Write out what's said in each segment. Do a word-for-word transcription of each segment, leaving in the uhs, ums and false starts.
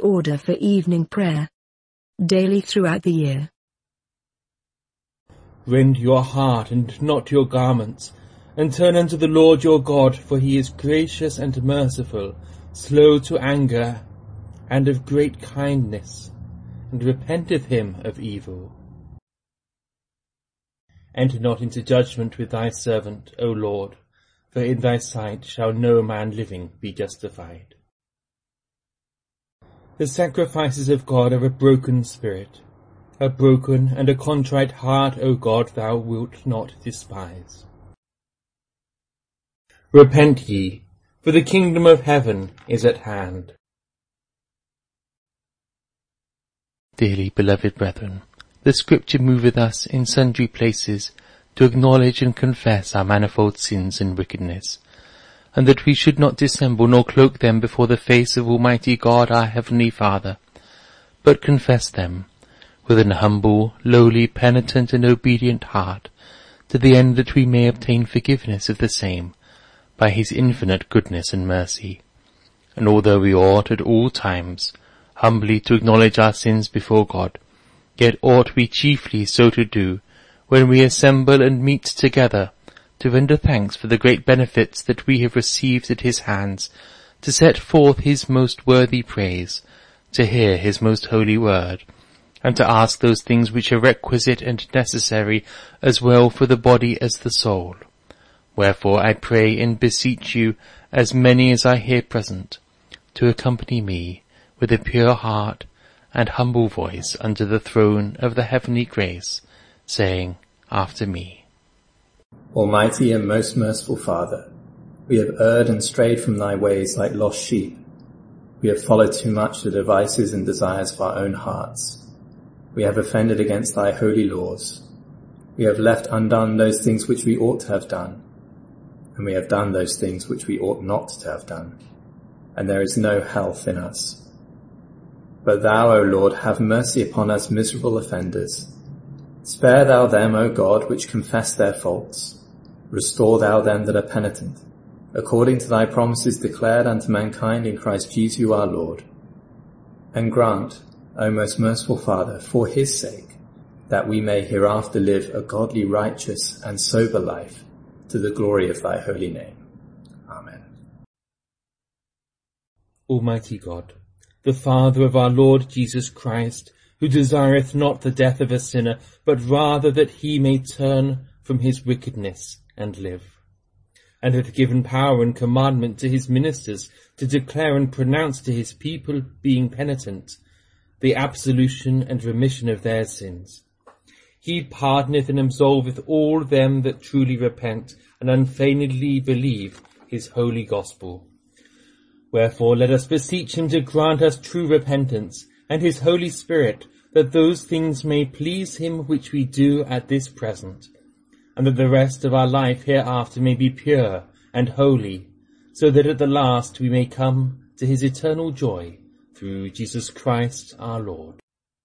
order for evening prayer. Daily throughout the year. Rend your heart and not your garments, and turn unto the Lord your God, for he is gracious and merciful, slow to anger, and of great kindness, and repenteth him of evil. Enter not into judgment with thy servant, O Lord, for in thy sight shall no man living be justified. The sacrifices of God are a broken spirit. A broken and a contrite heart, O God, thou wilt not despise. Repent ye, for the kingdom of heaven is at hand. Dearly beloved brethren, the Scripture moveth us in sundry places to acknowledge and confess our manifold sins and wickedness, and that we should not dissemble nor cloak them before the face of Almighty God our Heavenly Father, but confess them with an humble, lowly, penitent, and obedient heart, to the end that we may obtain forgiveness of the same, by his infinite goodness and mercy. And although we ought at all times humbly to acknowledge our sins before God, yet ought we chiefly so to do when we assemble and meet together, to render thanks for the great benefits that we have received at his hands, to set forth his most worthy praise, to hear his most holy word, and to ask those things which are requisite and necessary as well for the body as the soul. Wherefore I pray and beseech you, as many as are here present, to accompany me with a pure heart and humble voice unto the throne of the heavenly grace, saying after me, Almighty and most merciful Father, we have erred and strayed from thy ways like lost sheep. We have followed too much the devices and desires of our own hearts. We have offended against thy holy laws. We have left undone those things which we ought to have done, and we have done those things which we ought not to have done, and there is no health in us. But thou, O Lord, have mercy upon us miserable offenders. Spare thou them, O God, which confess their faults. Restore thou them that are penitent, according to thy promises declared unto mankind in Christ Jesus our Lord. And grant, O most merciful Father, for his sake, that we may hereafter live a godly, righteous, and sober life, to the glory of thy holy name. Amen. Almighty God, the Father of our Lord Jesus Christ, who desireth not the death of a sinner, but rather that he may turn from his wickedness and live, and hath given power and commandment to his ministers to declare and pronounce to his people, being penitent, the absolution and remission of their sins. He pardoneth and absolveth all them that truly repent and unfeignedly believe his holy gospel. Wherefore let us beseech him to grant us true repentance, and his Holy Spirit, that those things may please him which we do at this present, and that the rest of our life hereafter may be pure and holy, so that at the last we may come to his eternal joy, through Jesus Christ our Lord.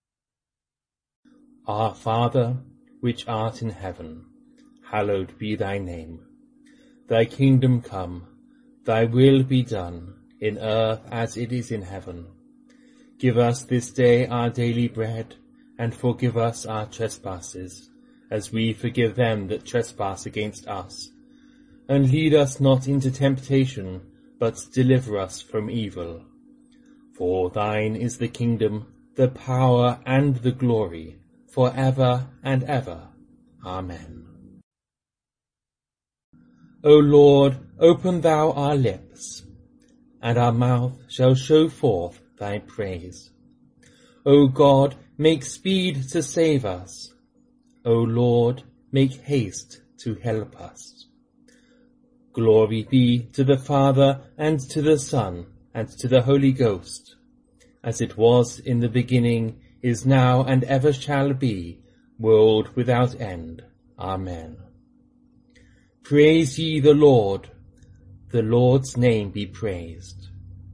Our Father, which art in heaven, hallowed be thy name. Thy kingdom come, thy will be done, in earth as it is in heaven. Give us this day our daily bread, and forgive us our trespasses, as we forgive them that trespass against us. And lead us not into temptation, but deliver us from evil. For thine is the kingdom, the power, and the glory, for ever and ever. Amen. O Lord, open thou our lips, and our mouth shall show forth thy praise. O God, make speed to save us. O Lord, make haste to help us. Glory be to the Father, and to the Son, and to the Holy Ghost, as it was in the beginning, is now, and ever shall be, world without end. Amen. Praise ye the Lord. The Lord's name be praised.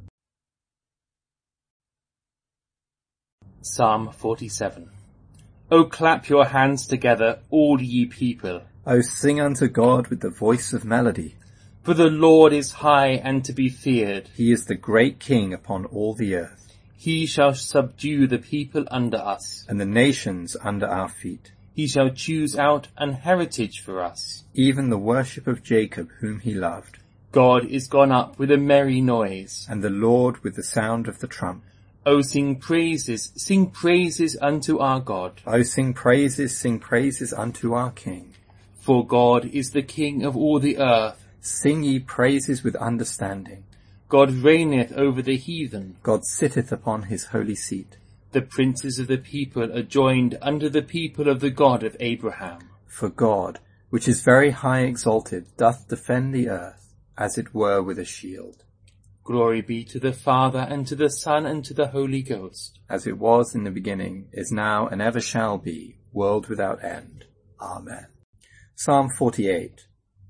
Psalm forty-seven. O clap your hands together, all ye people. O sing unto God with the voice of melody. For the Lord is high and to be feared. He is the great King upon all the earth. He shall subdue the people under us. and the nations under our feet. He shall choose out an heritage for us. Even the worship of Jacob whom he loved, God is gone up with a merry noise. and the Lord with the sound of the trump. O sing praises, sing praises unto our God. O sing praises, sing praises unto our King. For God is the King of all the earth. Sing ye praises with understanding. God reigneth over the heathen. God sitteth upon his holy seat. The princes of the people are joined under the people of the God of Abraham. For God, which is very high exalted, doth defend the earth, as it were with a shield. Glory be to the Father, and to the Son, and to the Holy Ghost. As it was in the beginning, is now, and ever shall be, world without end. Amen. Psalm forty-eight.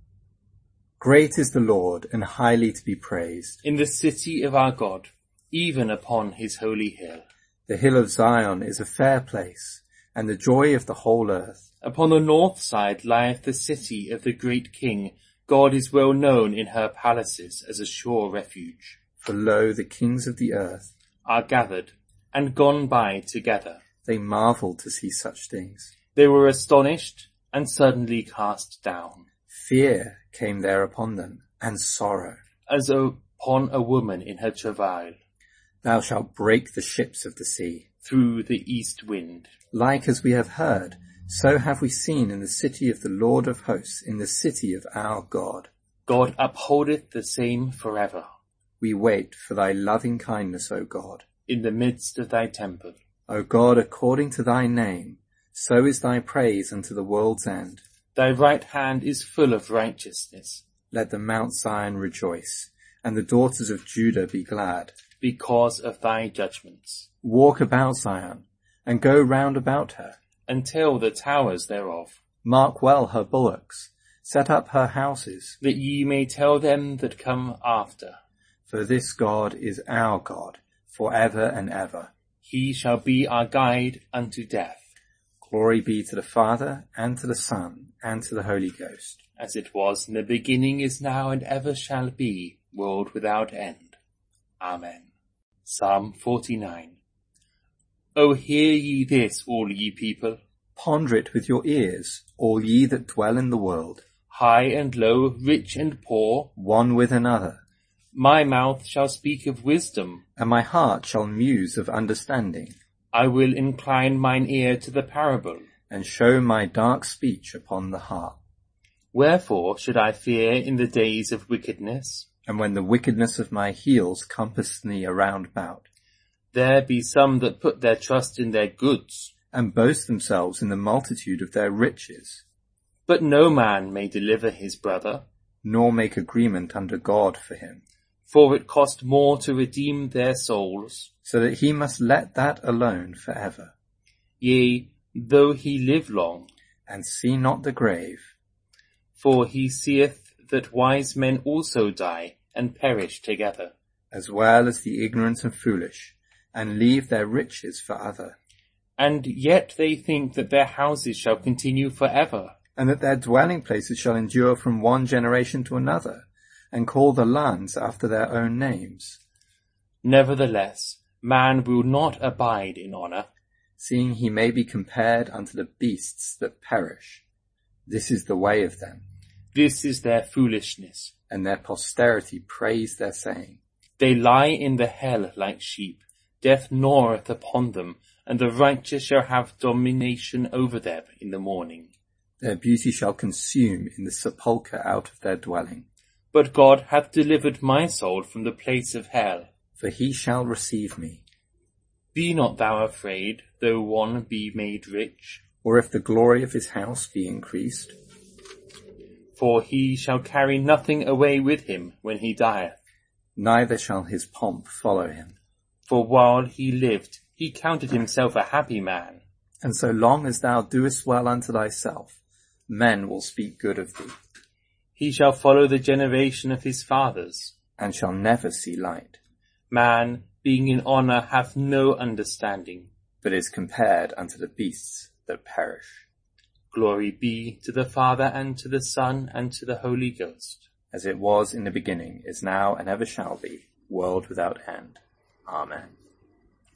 Great is the Lord, and highly to be praised. In the city of our God, even upon his holy hill. The hill of Zion is a fair place, and the joy of the whole earth. Upon the north side lieth the city of the great King. God is well known in her palaces as a sure refuge. For lo, the kings of the earth Are gathered, and gone by together. They marveled to see such things. They were astonished, and suddenly cast down. Fear came there upon them, and sorrow. As upon a woman in her travail. Thou shalt break the ships of the sea. Through the east wind. Like as we have heard, so have we seen in the city of the Lord of hosts, in the city of our God. God upholdeth the same forever. We wait for thy loving kindness, O God. In the midst of thy temple. O God, according to thy name, so is thy praise unto the world's end. Thy right hand is full of righteousness. Let the Mount Zion rejoice, and the daughters of Judah be glad. Because of thy judgments. Walk about Zion, and go round about her. And tell the towers thereof. Mark well her bullocks, set up her houses. That ye may tell them that come after. For this God is our God, for ever and ever. He shall be our guide unto death. Glory be to the Father, and to the Son, and to the Holy Ghost. As it was in the beginning, is now, and ever shall be, world without end. Amen. Psalm forty-nine. O hear ye this, all ye people. Ponder it with your ears, all ye that dwell in the world. High and low, rich and poor. One with another. My mouth shall speak of wisdom. And my heart shall muse of understanding. I will incline mine ear to the parable. And show my dark speech upon the harp. Wherefore should I fear in the days of wickedness? And when the wickedness of my heels compassed me around about. There be some that put their trust in their goods. And boast themselves in the multitude of their riches. But no man may deliver his brother. Nor make agreement under God for him. For it cost more to redeem their souls. So that he must let that alone for ever. Yea, though he live long. And see not the grave. For he seeth that wise men also die, and perish together. As well as the ignorant and foolish, and leave their riches for other. And yet they think that their houses shall continue for ever. And that their dwelling places shall endure from one generation to another, and call the lands after their own names. Nevertheless, man will not abide in honour. Seeing he may be compared unto the beasts that perish. This is the way of them. This is their foolishness. And their posterity praise their saying. They lie in the hell like sheep. Death gnaweth upon them, and the righteous shall have domination over them in the morning. Their beauty shall consume in the sepulchre out of their dwelling. But God hath delivered my soul from the place of hell. For he shall receive me. Be not thou afraid, though one be made rich. Or if the glory of his house be increased. For he shall carry nothing away with him when he dieth. Neither shall his pomp follow him. For while he lived, he counted himself a happy man. And so long as thou doest well unto thyself, men will speak good of thee. He shall follow the generation of his fathers. And shall never see light. Man, being in honour, hath no understanding. But is compared unto the beasts that perish. Glory be to the Father, and to the Son, and to the Holy Ghost. As it was in the beginning, is now, and ever shall be, world without end. Amen.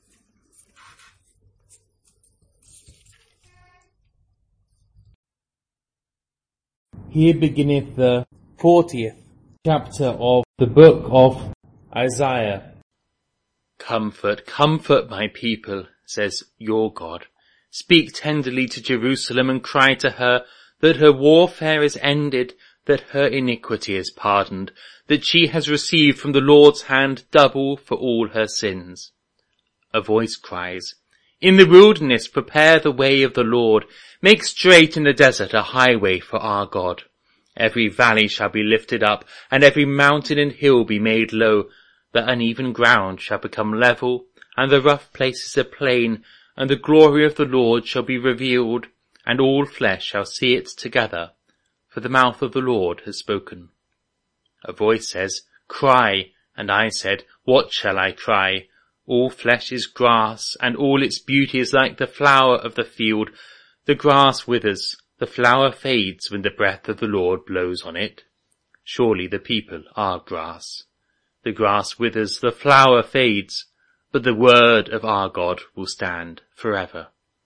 Here beginneth the fortieth chapter of the book of Isaiah. Comfort, comfort my people, says your God. Speak tenderly to Jerusalem and cry to her that her warfare is ended, that her iniquity is pardoned, that she has received from the Lord's hand double for all her sins. A voice cries, in the wilderness prepare the way of the Lord, make straight in the desert a highway for our God. Every valley shall be lifted up, and every mountain and hill be made low. The uneven ground shall become level, and the rough places a plain, and the glory of the Lord shall be revealed, and all flesh shall see it together, for the mouth of the Lord has spoken. A voice says, cry, and I said, what shall I cry? All flesh is grass, and all its beauty is like the flower of the field. The grass withers, the flower fades when the breath of the Lord blows on it. Surely the people are grass. The grass withers, the flower fades, but the word of our God will stand forever.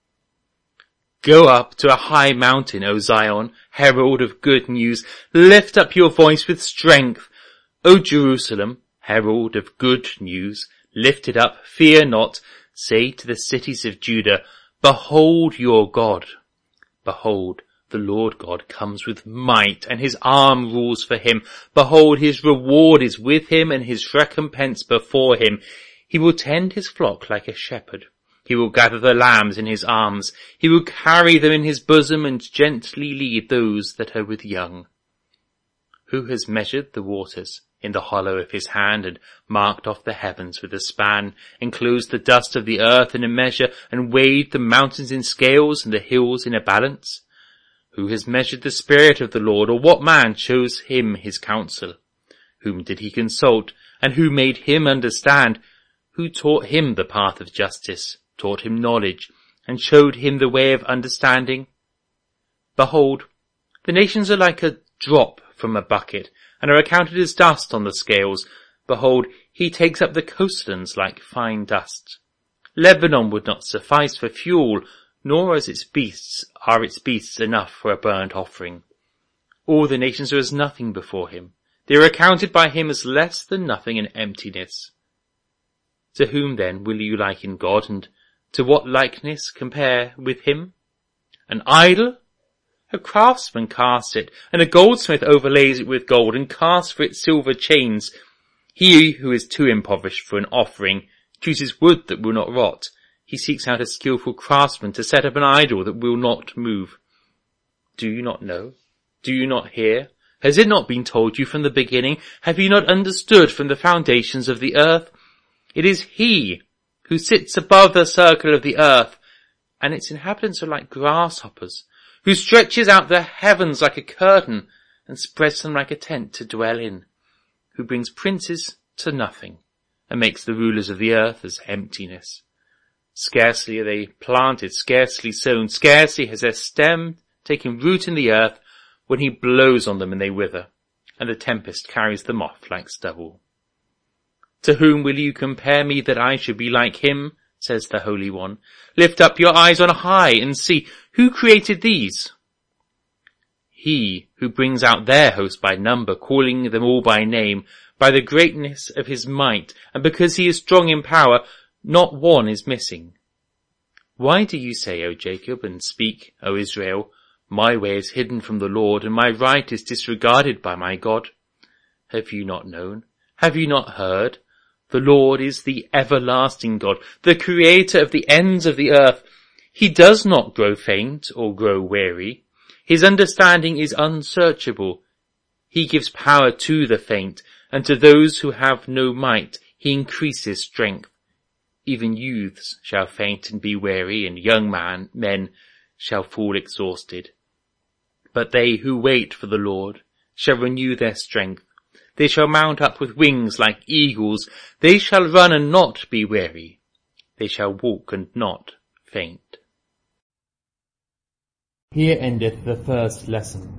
Go up to a high mountain, O Zion, herald of good news. Lift up your voice with strength. O Jerusalem, herald of good news. Lift it up, fear not. Say to the cities of Judah, behold your God. Behold, the Lord God comes with might, and his arm rules for him. Behold, his reward is with him, and his recompense before him. He will tend his flock like a shepherd. He will gather the lambs in his arms. He will carry them in his bosom, and gently lead those that are with young. Who has measured the waters in the hollow of his hand, and marked off the heavens with a span, enclosed the dust of the earth in a measure, and weighed the mountains in scales and the hills in a balance? Who has measured the Spirit of the Lord, or what man chose him his counsel? Whom did he consult, and who made him understand? Who taught him the path of justice, taught him knowledge, and showed him the way of understanding? Behold, the nations are like a drop from a bucket, and are accounted as dust on the scales. Behold, he takes up the coastlands like fine dust. Lebanon would not suffice for fuel, nor as its beasts are its beasts enough for a burnt offering. All the nations are as nothing before him. They are accounted by him as less than nothing and emptiness. To whom then will you liken God, and to what likeness compare with him? An idol? A craftsman casts it, and a goldsmith overlays it with gold, and casts for it silver chains. He who is too impoverished for an offering chooses wood that will not rot. He seeks out a skillful craftsman to set up an idol that will not move. Do you not know? Do you not hear? Has it not been told you from the beginning? Have you not understood from the foundations of the earth? It is he who sits above the circle of the earth, and its inhabitants are like grasshoppers, who stretches out the heavens like a curtain and spreads them like a tent to dwell in, who brings princes to nothing and makes the rulers of the earth as emptiness. Scarcely are they planted, scarcely sown, scarcely has their stem taken root in the earth, when he blows on them and they wither, and the tempest carries them off like stubble. To whom will you compare me that I should be like him? Says the Holy One. Lift up your eyes on high and see, who created these? He who brings out their host by number, calling them all by name, by the greatness of his might, and because he is strong in power, not one is missing. Why do you say, O Jacob, and speak, O Israel, my way is hidden from the Lord, and my right is disregarded by my God? Have you not known? Have you not heard? The Lord is the everlasting God, the creator of the ends of the earth. He does not grow faint or grow weary. His understanding is unsearchable. He gives power to the faint, and to those who have no might he increases strength. Even youths shall faint and be weary, and young man, men shall fall exhausted. But they who wait for the Lord shall renew their strength. They shall mount up with wings like eagles. They shall run and not be weary. They shall walk and not faint. Here endeth the first lesson.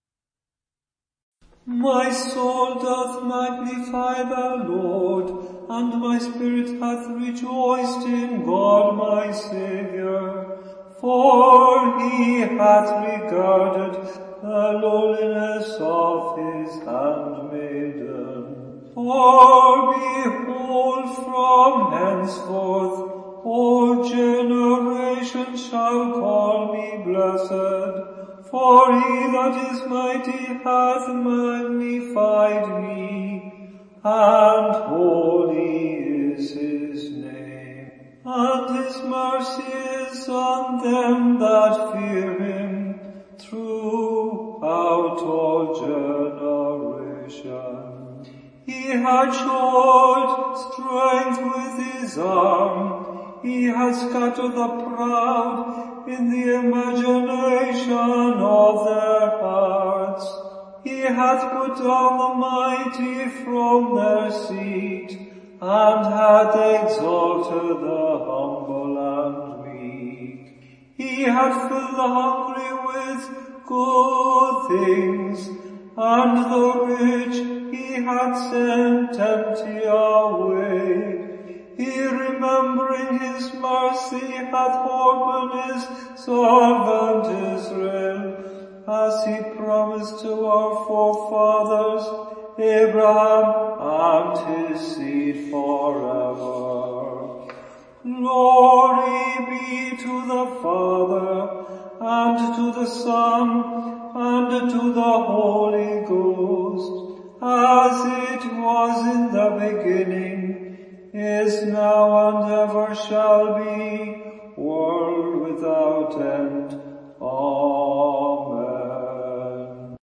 My soul doth magnify the Lord, and my spirit hath rejoiced in God my Saviour. For he hath regarded the lowliness of his handmaiden. For behold, from henceforth all generations shall call me blessed. For he that is mighty hath magnified me, and holy is his name. And his mercy is on them that fear him throughout all generations. He had showed strength with his arm. He has scattered the proud in the imagination of their hearts. He hath put down the mighty from their seat, and hath exalted the humble and meek. He hath filled the hungry with good things, and the rich he hath sent empty away. He, remembering his mercy, hath opened his servant Israel, as he promised to our forefathers, Abraham and his seed forever. Glory be to the Father, and to the Son, and to the Holy Ghost, as it was in the beginning, is now and ever shall be, world without end. Amen.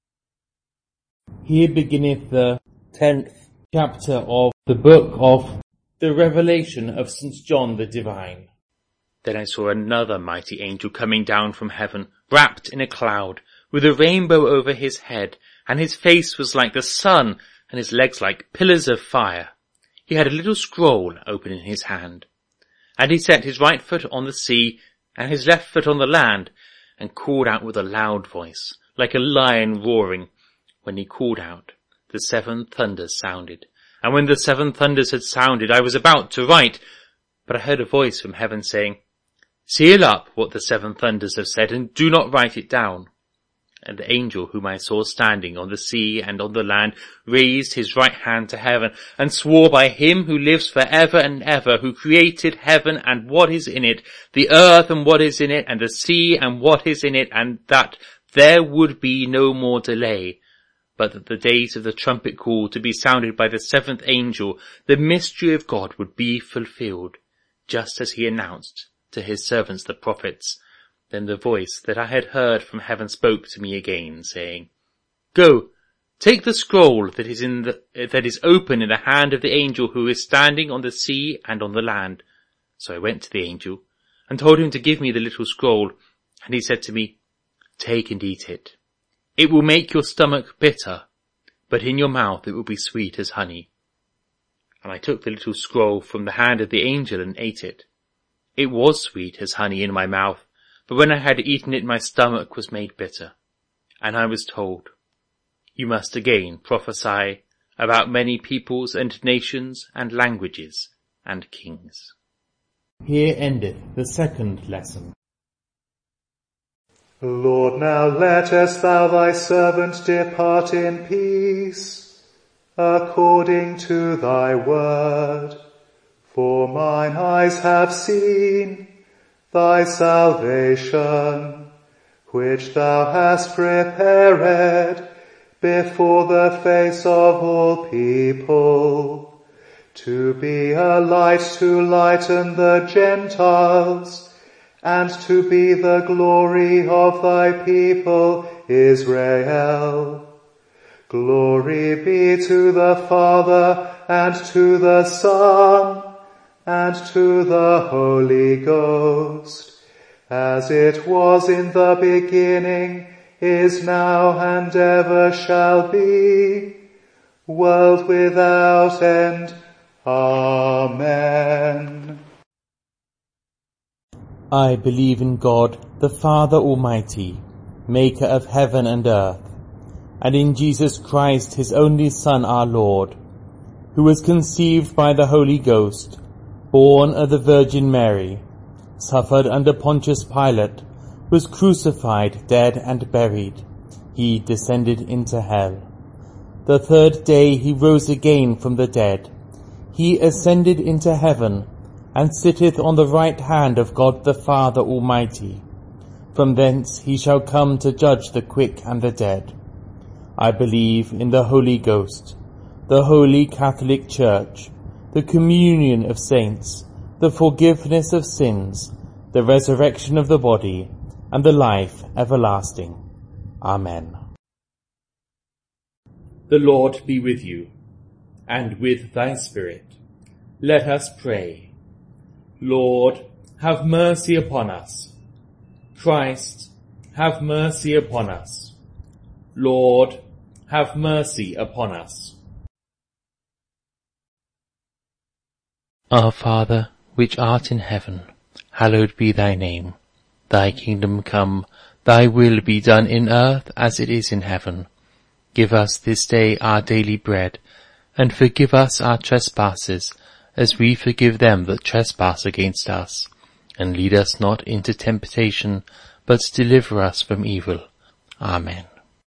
Here beginneth the tenth chapter of the book of the Revelation of Saint John the Divine. Then I saw another mighty angel coming down from heaven, wrapped in a cloud, with a rainbow over his head, and his face was like the sun, and his legs like pillars of fire. He had a little scroll open in his hand. And he set his right foot on the sea, and his left foot on the land, and called out with a loud voice, like a lion roaring. When he called out, the seven thunders sounded. And when the seven thunders had sounded, I was about to write, but I heard a voice from heaven saying, Seal up what the seven thunders have said, and do not write it down. And the angel whom I saw standing on the sea and on the land raised his right hand to heaven, and swore by him who lives for ever and ever, who created heaven and what is in it, the earth and what is in it, and the sea and what is in it, and that there would be no more delay, but that the days of the trumpet call to be sounded by the seventh angel, the mystery of God would be fulfilled, just as he announced to his servants the prophets. Then the voice that I had heard from heaven spoke to me again, saying, Go, take the scroll that is in the, that is open in the hand of the angel who is standing on the sea and on the land. So I went to the angel and told him to give me the little scroll, and he said to me, Take and eat it. It will make your stomach bitter, but in your mouth it will be sweet as honey. And I took the little scroll from the hand of the angel and ate it. It was sweet as honey in my mouth, but when I had eaten it, my stomach was made bitter. And I was told, You must again prophesy about many peoples and nations and languages and kings. Here endeth the second lesson. Lord, now lettest thou thy servant depart in peace, according to thy word. For mine eyes have seen thy salvation, which thou hast prepared before the face of all people, to be a light to lighten the Gentiles, and to be the glory of thy people Israel. Glory be to the Father, and to the Son, and to the Holy Ghost, as it was in the beginning, is now, and ever shall be, world without end. Amen. I believe in God, the Father Almighty, maker of heaven and earth, and in Jesus Christ, his only Son, our Lord, who was conceived by the Holy Ghost, born of the Virgin Mary, suffered under Pontius Pilate, was crucified, dead, and buried. he descended into hell. The third day he rose again from the dead. He ascended into heaven, and sitteth on the right hand of God the Father Almighty. From thence he shall come to judge the quick and the dead. I believe in the Holy Ghost, the Holy Catholic Church, the communion of saints, the forgiveness of sins, the resurrection of the body, and the life everlasting. Amen. The Lord be with you, and with thy spirit. Let us pray. Lord, have mercy upon us. Christ, have mercy upon us. Lord, have mercy upon us. Our Father, which art in heaven, hallowed be thy name. Thy kingdom come, thy will be done in earth as it is in heaven. Give us this day our daily bread, and forgive us our trespasses, as we forgive them that trespass against us. And lead us not into temptation, but deliver us from evil. Amen.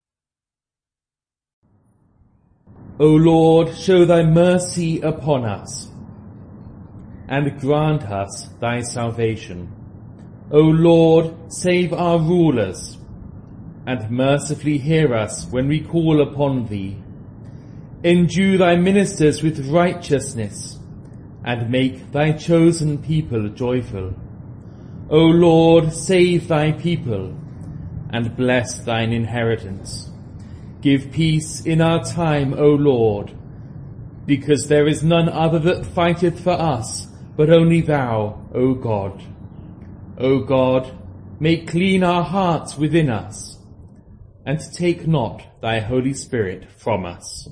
O Lord, show thy mercy upon us, and grant us thy salvation. O Lord, save our rulers, and mercifully hear us when we call upon thee. Endue thy ministers with righteousness, and make thy chosen people joyful. O Lord, save thy people, and bless thine inheritance. Give peace in our time, O Lord, because there is none other that fighteth for us, but only thou, O God. O God, make clean our hearts within us, and take not thy Holy Spirit from us.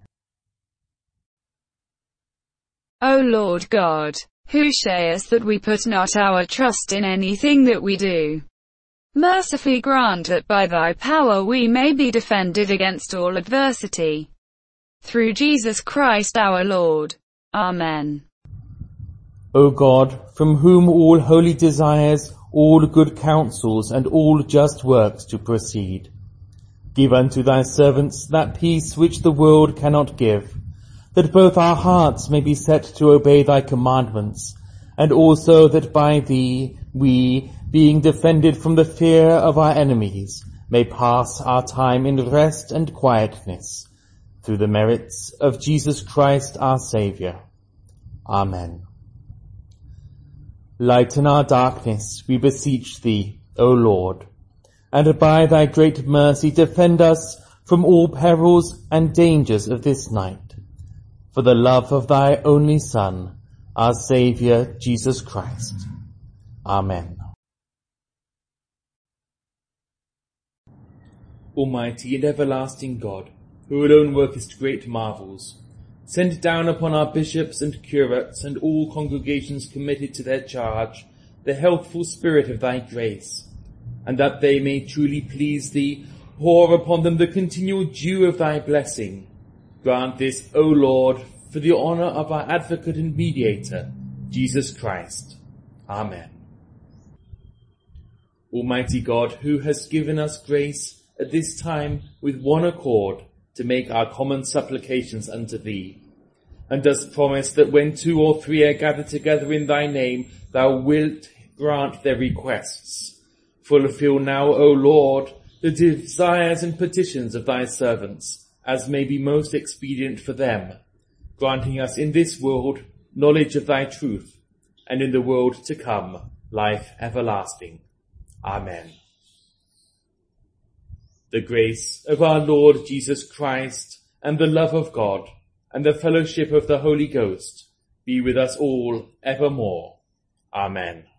O Lord God, who sayest that we put not our trust in anything that we do, mercifully grant that by thy power we may be defended against all adversity. Through Jesus Christ our Lord. Amen. O God, from whom all holy desires, all good counsels, and all just works to proceed, give unto thy servants that peace which the world cannot give, that both our hearts may be set to obey thy commandments, and also that by thee we, being defended from the fear of our enemies, may pass our time in rest and quietness, through the merits of Jesus Christ our Saviour. Amen. Lighten our darkness, we beseech thee, O Lord, and by thy great mercy defend us from all perils and dangers of this night, for the love of thy only Son, our Saviour, Jesus Christ. Amen. Almighty and everlasting God, who alone workest great marvels, send down upon our bishops and curates and all congregations committed to their charge the healthful spirit of thy grace, and that they may truly please thee, pour upon them the continual dew of thy blessing. Grant this, O Lord, for the honour of our advocate and mediator, Jesus Christ. Amen. Almighty God, who hast given us grace at this time with one accord to make our common supplications unto thee, and dost promise that when two or three are gathered together in thy name, thou wilt grant their requests. Fulfill now, O Lord, the desires and petitions of thy servants, as may be most expedient for them, granting us in this world knowledge of thy truth, and in the world to come life everlasting. Amen. The grace of our Lord Jesus Christ, and the love of God, and the fellowship of the Holy Ghost be with us all evermore. Amen.